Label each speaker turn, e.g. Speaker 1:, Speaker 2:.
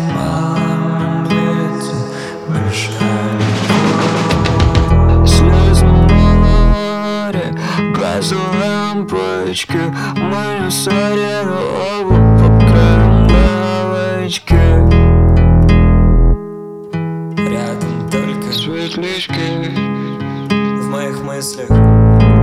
Speaker 1: мамин лете большая любовь. Слезы море, газовые лампочки, мы на сарену, оба покроем лавочки.
Speaker 2: Рядом только
Speaker 1: Светлячки
Speaker 2: в моих мыслях.